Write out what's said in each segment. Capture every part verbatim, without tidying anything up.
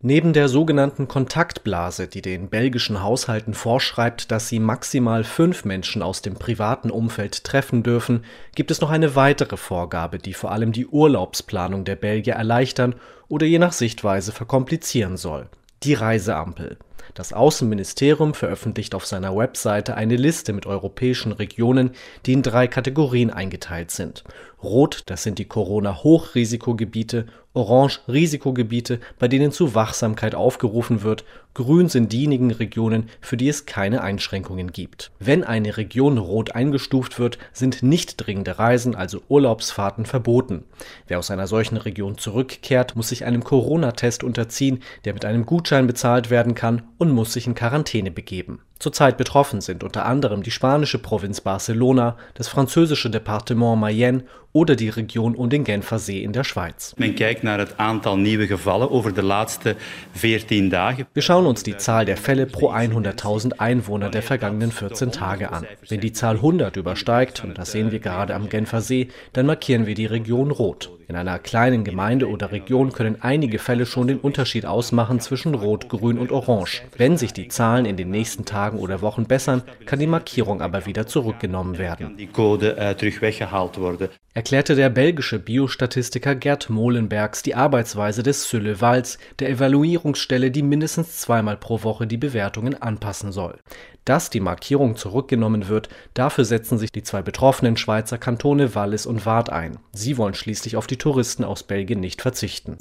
Neben der sogenannten Kontaktblase, die den belgischen Haushalten vorschreibt, dass sie maximal fünf Menschen aus dem privaten Umfeld treffen dürfen, gibt es noch eine weitere Vorgabe, die vor allem die Urlaubsplanung der Belgier erleichtern oder je nach Sichtweise verkomplizieren soll: die Reiseampel. Das Außenministerium veröffentlicht auf seiner Webseite eine Liste mit europäischen Regionen, die in drei Kategorien eingeteilt sind. Rot, das sind die Corona-Hochrisikogebiete, Orange Risikogebiete, bei denen zu Wachsamkeit aufgerufen wird, Grün sind diejenigen Regionen, für die es keine Einschränkungen gibt. Wenn eine Region rot eingestuft wird, sind nicht dringende Reisen, also Urlaubsfahrten, verboten. Wer aus einer solchen Region zurückkehrt, muss sich einem Corona-Test unterziehen, der mit einem Gutschein bezahlt werden kann, und muss sich in Quarantäne begeben. Zurzeit betroffen sind unter anderem die spanische Provinz Barcelona, das französische Departement Mayenne oder die Region um den Genfer See in der Schweiz. Men kijkt naar het aantal nieuwe gevallen over de laatste veertien dagen. Wir schauen uns die Zahl der Fälle pro hunderttausend Einwohner der vergangenen vierzehn Tage an. Wenn die Zahl hundert übersteigt, und das sehen wir gerade am Genfer See, dann markieren wir die Region rot. In einer kleinen Gemeinde oder Region können einige Fälle schon den Unterschied ausmachen zwischen Rot, Grün und Orange. Wenn sich die Zahlen in den nächsten Tagen oder Wochen bessern, kann die Markierung aber wieder zurückgenommen werden. Die Code uh, terug weggehaald worden. Erklärte der belgische Biostatistiker Gert Molenbergs die Arbeitsweise des Sulewals, der Evaluierungsstelle, die mindestens zweimal pro Woche die Bewertungen anpassen soll. Dass die Markierung zurückgenommen wird, dafür setzen sich die zwei betroffenen Schweizer Kantone Wallis und Waadt ein. Sie wollen schließlich auf die Touristen aus Belgien nicht verzichten.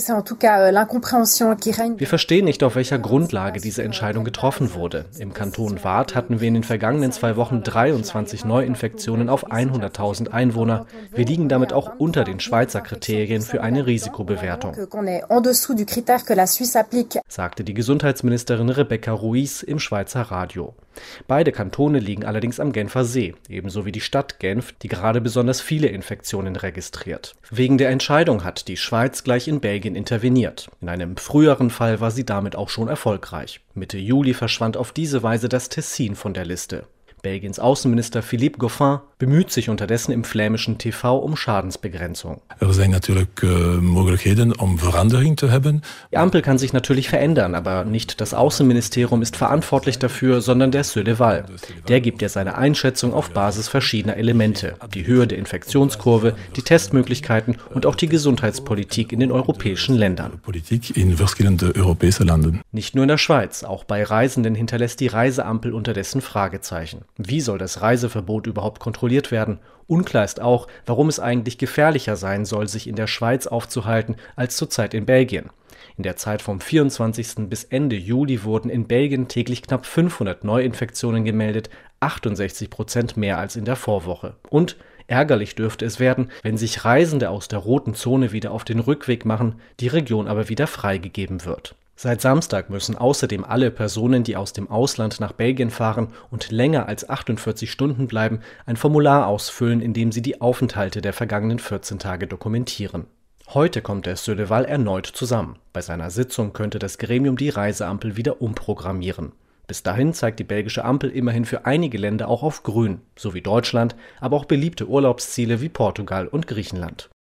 Wir verstehen nicht, auf welcher Grundlage diese Entscheidung getroffen wurde. Im Kanton Waadt hatten wir in den vergangenen zwei Wochen dreiundzwanzig Neuinfektionen auf hunderttausend Einwohner. Wir liegen damit auch unter den Schweizer Kriterien für eine Risikobewertung, sagte die Gesundheitsministerin Rebecca Ruiz im Schweizer Radio. Beide Kantone liegen allerdings am Genfer See, ebenso wie die Stadt Genf, die gerade besonders viele Infektionen registriert. Wegen der Entscheidung hat die Schweiz gleich in Belgien interveniert. In einem früheren Fall war sie damit auch schon erfolgreich. Mitte Juli verschwand auf diese Weise das Tessin von der Liste. Belgiens Außenminister Philippe Goffin bemüht sich unterdessen im flämischen T V um Schadensbegrenzung. Er zijn natuurlijk uh, mogelijkheden om verandering te hebben. Die Ampel kann sich natürlich verändern, aber nicht das Außenministerium ist verantwortlich dafür, sondern der Sulewal. Der gibt ja seine Einschätzung auf Basis verschiedener Elemente: die Höhe der Infektionskurve, die Testmöglichkeiten und auch die Gesundheitspolitik in den europäischen Ländern. Politik in verschillende Europese landen. Nicht nur in der Schweiz, auch bei Reisenden hinterlässt die Reiseampel unterdessen Fragezeichen. Wie soll das Reiseverbot überhaupt kontrolliert werden? Unklar ist auch, warum es eigentlich gefährlicher sein soll, sich in der Schweiz aufzuhalten, als zurzeit in Belgien. In der Zeit vom vierundzwanzigsten bis Ende Juli wurden in Belgien täglich knapp fünfhundert Neuinfektionen gemeldet, achtundsechzig Prozent mehr als in der Vorwoche. Und ärgerlich dürfte es werden, wenn sich Reisende aus der roten Zone wieder auf den Rückweg machen, die Region aber wieder freigegeben wird. Seit Samstag müssen außerdem alle Personen, die aus dem Ausland nach Belgien fahren und länger als achtundvierzig Stunden bleiben, ein Formular ausfüllen, in dem sie die Aufenthalte der vergangenen vierzehn Tage dokumentieren. Heute kommt der Sulewal erneut zusammen. Bei seiner Sitzung könnte das Gremium die Reiseampel wieder umprogrammieren. Bis dahin zeigt die belgische Ampel immerhin für einige Länder auch auf Grün, so wie Deutschland, aber auch beliebte Urlaubsziele wie Portugal und Griechenland.